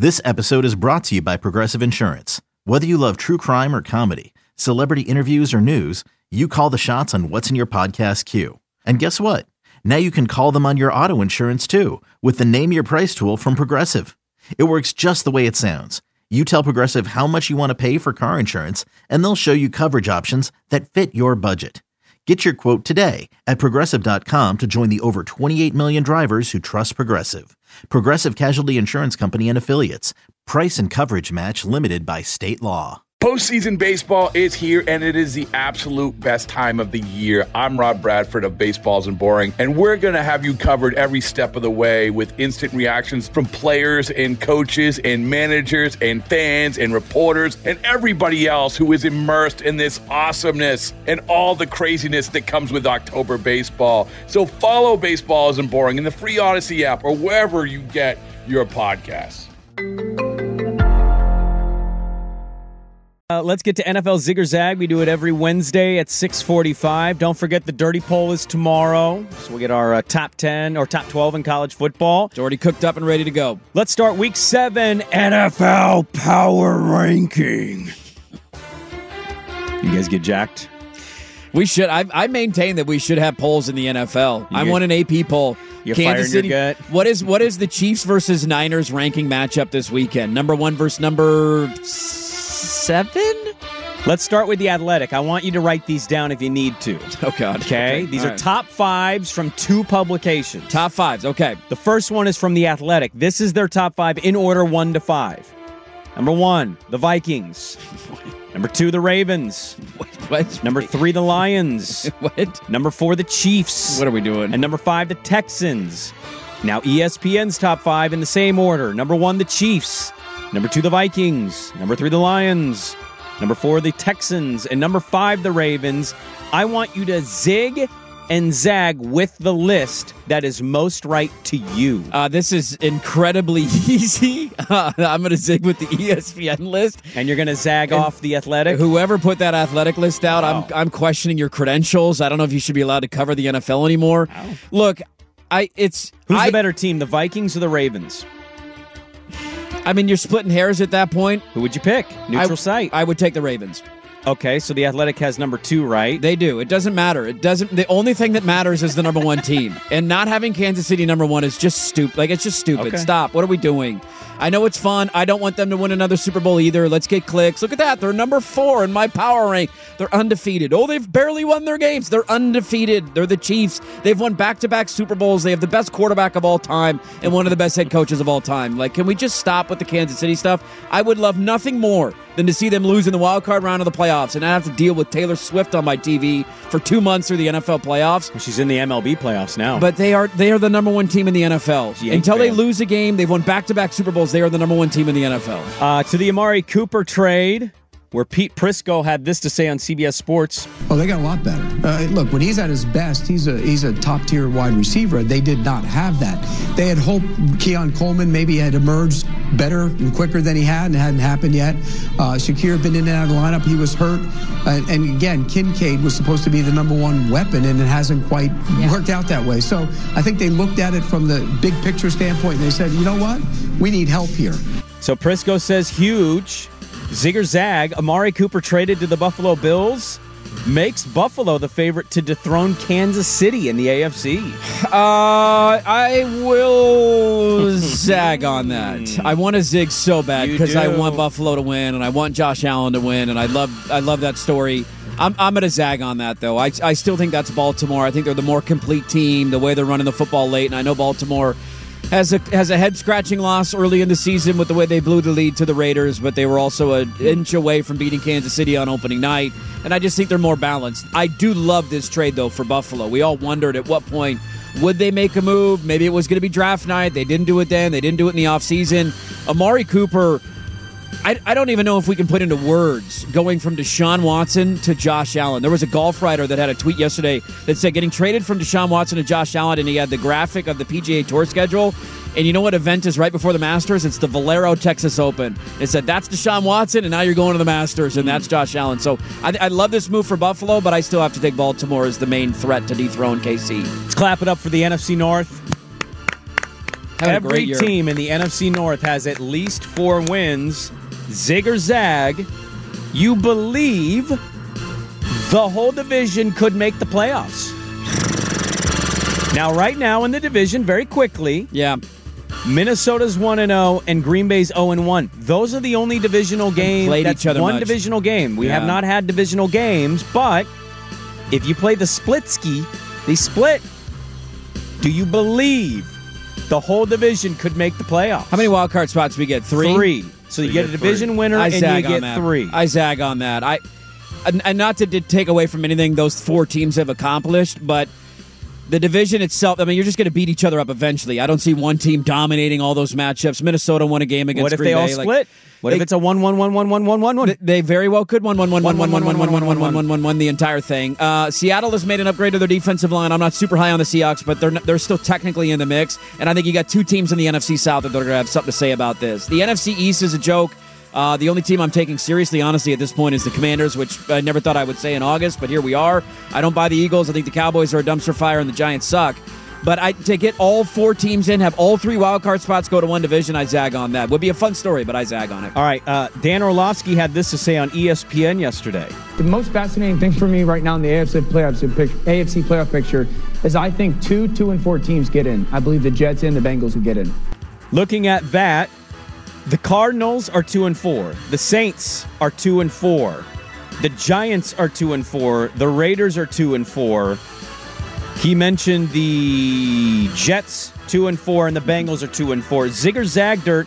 This episode is brought to you by Progressive Insurance. Whether you love true crime or comedy, celebrity interviews or news, you call the shots on what's in your podcast queue. And guess what? Now you can call them on your auto insurance too with the Name Your Price tool from Progressive. It works just the way it sounds. You tell Progressive how much you want to pay for car insurance, and they'll show you coverage options that fit your budget. Get your quote today at Progressive.com to join the over 28 million drivers who trust Progressive. Progressive Casualty Insurance Company and Affiliates. Price and coverage match limited by state law. Postseason baseball is here, and it is the absolute best time of the year. I'm Rob Bradford of Baseballs and Boring, and we're going to have you covered every step of the way with instant reactions from players and coaches and managers and fans and reporters and everybody else who is immersed in this awesomeness and all the craziness that comes with October baseball. So follow Baseballs and Boring in the free Odyssey app or wherever you get your podcasts. Let's get to NFL Zig or Zag. We do it every Wednesday at 6:45. Don't forget the Dirty Poll is tomorrow. So we'll get our top 10 or top 12 in college football. It's already cooked up and ready to go. Let's start Week 7 NFL Power Ranking. You guys get jacked? We should. I maintain that we should have polls in the NFL. I want an AP poll. You're Kansas City. Your gut. What is the Chiefs versus Niners ranking matchup this weekend? Number 1 versus number 7? Let's start with The Athletic. I want you to write these down if you need to. Oh, God. Okay? These are top 5s from 2 publications. Top 5s, okay. The first one is from The Athletic. This is their top 5 in order 1 to 5. Number 1, the Vikings. Number 2, the Ravens. What? Number 3, the Lions. What? Number 4, the Chiefs. What are we doing? And number 5, the Texans. Now, ESPN's top 5 in the same order. Number 1, the Chiefs. Number 2, the Vikings. Number 3, the Lions. Number 4, the Texans. And number 5, the Ravens. I want you to zig and zag with the list that is most right to you. This is incredibly easy. I'm going to zig with the ESPN list. And you're going to zag off the Athletic? Whoever put that Athletic list out, Wow. I'm questioning your credentials. I don't know if you should be allowed to cover the NFL anymore. Wow. Look, Who's the better team, the Vikings or the Ravens? I mean, you're splitting hairs at that point. Who would you pick? Neutral site. I would take the Ravens. Okay, so the Athletic has number 2, right? They do. It doesn't matter. The only thing that matters is the number 1 team. And not having Kansas City number 1 is just stupid. Like, it's just stupid. Okay. Stop. What are we doing? I know it's fun. I don't want them to win another Super Bowl either. Let's get clicks. Look at that. They're number 4 in my power rank. They're undefeated. Oh, they've barely won their games. They're undefeated. They're the Chiefs. They've won back-to-back Super Bowls. They have the best quarterback of all time and one of the best head coaches of all time. Like, can we just stop with the Kansas City stuff? I would love nothing more than to see them lose in the wild card round of the playoffs and I have to deal with Taylor Swift on my TV for 2 months through the NFL playoffs. She's in the MLB playoffs now. But they are the number 1 team in the NFL. Until they lose a game, they've won back-to-back Super Bowls. They are the number 1 team in the NFL. To the Amari Cooper trade, where Pete Prisco had this to say on CBS Sports. Oh, they got a lot better. Look, when he's at his best, he's a top-tier wide receiver. They did not have that. They had hoped Keon Coleman maybe had emerged better and quicker than he had, and it hadn't happened yet. Shakir had been in and out of the lineup. He was hurt. And again, Kincaid was supposed to be the number 1 weapon, and it hasn't quite worked out that way. So I think they looked at it from the big picture standpoint, and they said, you know what? We need help here. So Prisco says huge. Zig or Zag, Amari Cooper traded to the Buffalo Bills makes Buffalo the favorite to dethrone Kansas City in the AFC. I will zag on that. I want to zig so bad because I want Buffalo to win and I want Josh Allen to win, and I love that story. I'm going to zag on that, though. I still think that's Baltimore. I think they're the more complete team, the way they're running the football late, and I know Baltimore has a head-scratching loss early in the season with the way they blew the lead to the Raiders, but they were also an inch away from beating Kansas City on opening night, and I just think they're more balanced. I do love this trade, though, for Buffalo. We all wondered at what point would they make a move. Maybe it was going to be draft night. They didn't do it then. They didn't do it in the offseason. Amari Cooper, I don't even know if we can put into words going from Deshaun Watson to Josh Allen. There was a golf writer that had a tweet yesterday that said getting traded from Deshaun Watson to Josh Allen, and he had the graphic of the PGA Tour schedule. And you know what event is right before the Masters? It's the Valero Texas Open. It said that's Deshaun Watson, and now you're going to the Masters, and that's Josh Allen. So I love this move for Buffalo, but I still have to take Baltimore as the main threat to dethrone KC. Let's clap it up for the NFC North. Every team in the NFC North has at least 4 wins. Zig or zag, you believe the whole division could make the playoffs. Now, right now in the division, very quickly, Minnesota's 1-0 and Green Bay's 0-1. Those are the only divisional games. Played each other much. Divisional game. We have not had divisional games, but if you play the split-ski, they split. Do you believe the whole division could make the playoffs? How many wild card spots do we get? 3? 3. So you get a division winner and you get 3. I zag on that. And not to take away from anything those 4 teams have accomplished, but the division itself, I mean, you're just going to beat each other up eventually. I don't see one team dominating all those matchups. Minnesota won a game against Green Bay. What if they all split? What if it's a 1-1-1-1-1-1-1-1? They very well could 1-1-1-1-1-1-1-1-1-1 the entire thing. Seattle has made an upgrade to their defensive line. I'm not super high on the Seahawks, but they're still technically in the mix. And I think you got 2 teams in the NFC South that are going to have something to say about this. The NFC East is a joke. The only team I'm taking seriously, honestly, at this point is the Commanders, which I never thought I would say in August, but here we are. I don't buy the Eagles. I think the Cowboys are a dumpster fire and the Giants suck. But to get all 4 teams in, have all 3 wildcard spots go to one division, I zag on that. Would be a fun story, but I zag on it. All right, Dan Orlovsky had this to say on ESPN yesterday. The most fascinating thing for me right now in the AFC playoff picture is I think 2 and 4 teams get in. I believe the Jets and the Bengals will get in. Looking at that, the Cardinals are 2-4. The Saints are 2-4. The Giants are 2-4. The Raiders are 2-4. He mentioned the Jets 2-4 and the Bengals are 2-4. Zig or zag dirt,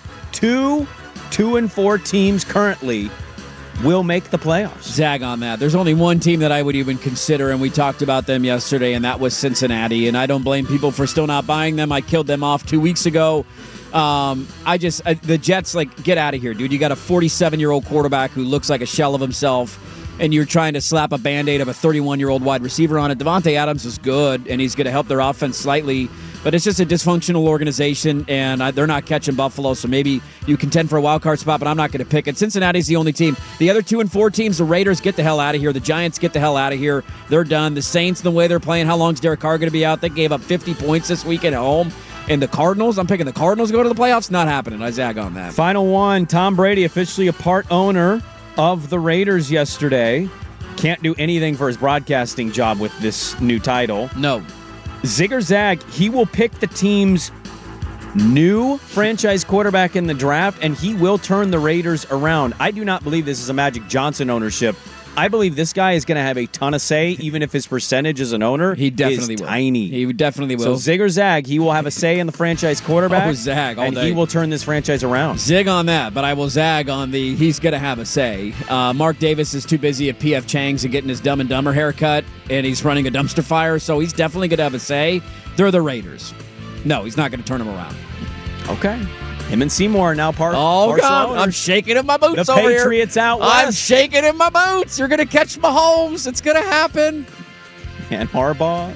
2-4 teams currently will make the playoffs. Zag on that. There's only one team that I would even consider, and we talked about them yesterday, and that was Cincinnati. And I don't blame people for still not buying them. I killed them off 2 weeks ago. The Jets, get out of here, dude. You got a 47-year-old quarterback who looks like a shell of himself, and you're trying to slap a Band-Aid of a 31-year-old wide receiver on it. Devontae Adams is good, and he's going to help their offense slightly, but it's just a dysfunctional organization, and they're not catching Buffalo, so maybe you contend for a wild card spot, but I'm not going to pick it. Cincinnati's the only team. The other 2 and 4 teams, the Raiders, get the hell out of here. The Giants, get the hell out of here. They're done. The Saints, the way they're playing, how long is Derek Carr going to be out? They gave up 50 points this weekend at home. And the Cardinals, I'm picking the Cardinals to go to the playoffs. Not happening. I zag on that. Final one, Tom Brady officially a part owner of the Raiders yesterday. Can't do anything for his broadcasting job with this new title. No. Zig or zag, he will pick the team's new franchise quarterback in the draft, and he will turn the Raiders around. I do not believe this is a Magic Johnson ownership. I believe this guy is going to have a ton of say, even if his percentage as an owner he definitely is will. Tiny. He definitely will. So zig or zag, he will have a say in the franchise quarterback. Zag all and day. He will turn this franchise around. Zig on that, but I will zag on the he's going to have a say. Mark Davis is too busy at P.F. Chang's and getting his Dumb and Dumber haircut, and he's running a dumpster fire, so he's definitely going to have a say. They're the Raiders. No, he's not going to turn them around. Okay. Him and Seymour are now part. Oh, God. Owners. I'm shaking in my boots the over here. Patriots out west. I'm shaking in my boots. You're going to catch Mahomes. It's going to happen. And Harbaugh.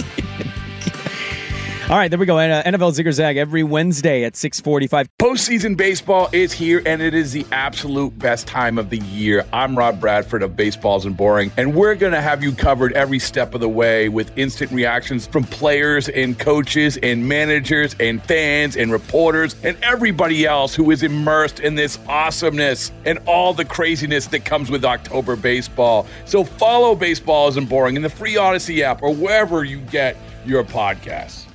All right, there we go. NFL Zig or Zag every Wednesday at 6:45. Postseason baseball is here, and it is the absolute best time of the year. I'm Rob Bradford of Baseballs and Boring, and we're going to have you covered every step of the way with instant reactions from players and coaches and managers and fans and reporters and everybody else who is immersed in this awesomeness and all the craziness that comes with October baseball. So follow Baseballs and Boring in the free Odyssey app or wherever you get your podcasts.